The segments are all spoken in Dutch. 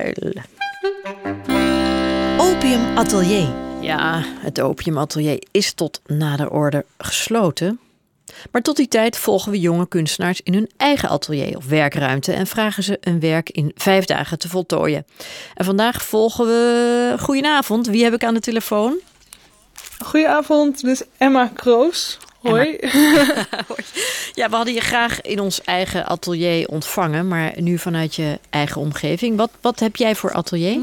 Style. Opium Atelier. Ja, het Opium Atelier is tot nader orde gesloten. Maar tot die tijd volgen we jonge kunstenaars in hun eigen atelier of werkruimte en vragen ze een werk in 5 dagen te voltooien. En vandaag volgen we... Goedenavond, wie heb ik aan de telefoon? Goedenavond, dit is Emma Kroos. Hoi. Ja, we hadden je graag in ons eigen atelier ontvangen, maar nu vanuit je eigen omgeving. Wat heb jij voor atelier?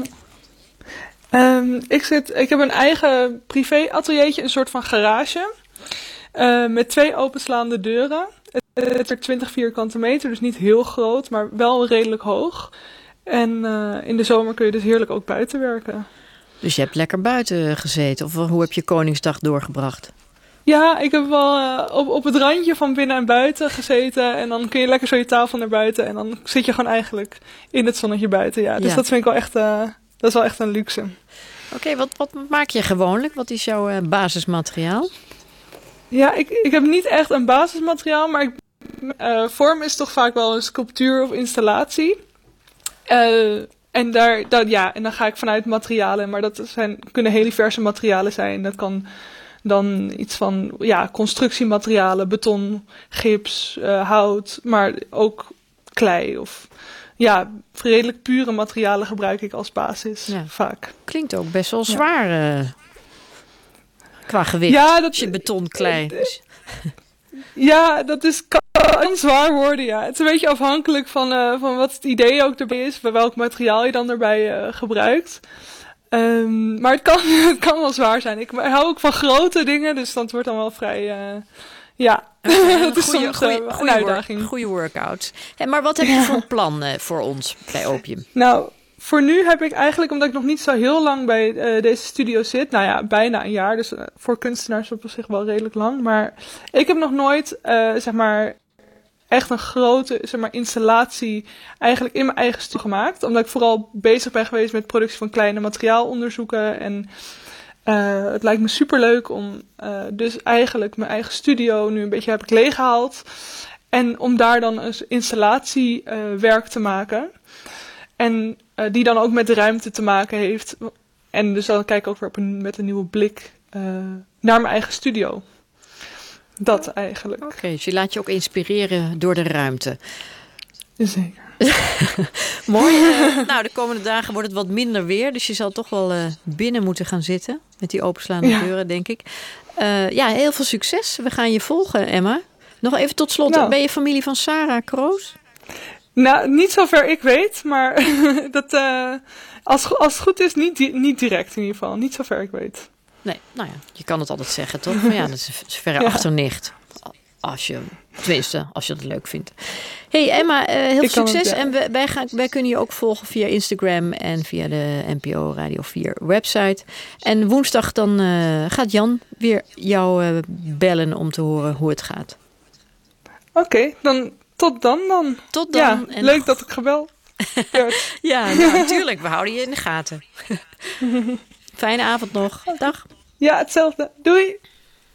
Ik heb een eigen privé-ateliertje, een soort van garage. Met 2 openslaande deuren. Het is 20 vierkante meter, dus niet heel groot, maar wel redelijk hoog. En in de zomer kun je dus heerlijk ook buiten werken. Dus je hebt lekker buiten gezeten, of hoe heb je Koningsdag doorgebracht? Ja, ik heb wel op het randje van binnen en buiten gezeten. En dan kun je lekker zo je tafel naar buiten. En dan zit je gewoon eigenlijk in het zonnetje buiten. Ja. Dus dat vind ik wel echt, dat is wel echt een luxe. Oké, wat maak je gewoonlijk? Wat is jouw basismateriaal? Ja, ik heb niet echt een basismateriaal. Maar vorm is toch vaak wel een sculptuur of installatie. En dan ga ik vanuit materialen. Maar dat kunnen heel diverse materialen zijn. Dat kan dan iets van constructiematerialen, beton, gips, hout, maar ook klei of redelijk pure materialen gebruik ik als basis vaak. Klinkt ook best wel zwaar qua gewicht. Ja, als je beton, klei. Ja, kan zwaar worden, ja. Het is een beetje afhankelijk van wat het idee ook erbij is, welk materiaal je dan erbij gebruikt. Maar het kan wel zwaar zijn. Ik hou ook van grote dingen, dus dat wordt dan wel vrij... het is soms een uitdaging. Goede workout. Maar wat heb je voor plan voor ons bij Opium? Nou, voor nu heb ik eigenlijk, omdat ik nog niet zo heel lang bij deze studio zit... Nou ja, bijna een jaar, dus voor kunstenaars op zich wel redelijk lang. Maar ik heb nog nooit, echt een grote installatie eigenlijk in mijn eigen studio gemaakt. Omdat ik vooral bezig ben geweest met productie van kleine materiaalonderzoeken. En het lijkt me superleuk om dus eigenlijk mijn eigen studio nu een beetje heb ik leeggehaald. En om daar dan een installatiewerk te maken. En die dan ook met de ruimte te maken heeft. En dus dan kijk ik ook weer met een nieuwe blik naar mijn eigen studio. Dat eigenlijk. Oké, dus je laat je ook inspireren door de ruimte. Zeker. Mooi. Nou, de komende dagen wordt het wat minder weer. Dus je zal toch wel binnen moeten gaan zitten. Met die openslaande deuren, denk ik. Heel veel succes. We gaan je volgen, Emma. Nog even tot slot. Ben je familie van Sarah Kroos? Nou, niet zover ik weet. Maar dat, als het goed is, niet direct in ieder geval. Niet zover ik weet. Nee, nou ja, je kan het altijd zeggen, toch? Maar dat is verre achternicht. Als je het leuk vindt. Hey Emma, heel veel succes. En wij kunnen je ook volgen via Instagram en via de NPO Radio 4 website. En woensdag dan gaat Jan weer jou bellen om te horen hoe het gaat. Oké, dan tot dan. Tot dan. Ja, en leuk dat ik gebeld werd. Ja, natuurlijk. We houden je in de gaten. Fijne avond nog. Dag. Ja, hetzelfde. Doei.